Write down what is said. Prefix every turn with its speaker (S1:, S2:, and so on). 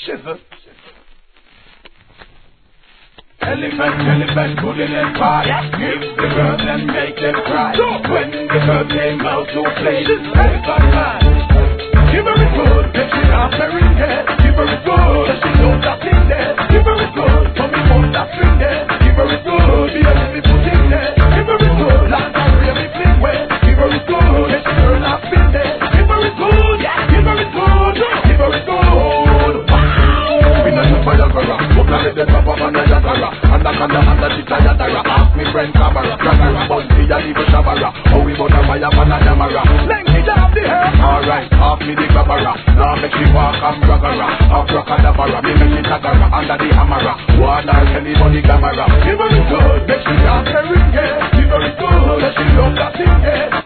S1: shizzle. Elephant, pulling and cry. Give the girls and make them cry. When the girl came out to play, elephant man. Give her it good, get she off her in there. Give her it good, get she knows that in there. Give her it good, come me on that string there. Give her it good, be a little put in there. Give her it good, like I really fling well. Give her it good, get she turn off in there. Give her it good, give her it good, give her it good. Wow! We know you fire for rock, but I let them pop up on the yatara. And the chita yatara, ask me friend Kabara. Kabara, but see ya leave a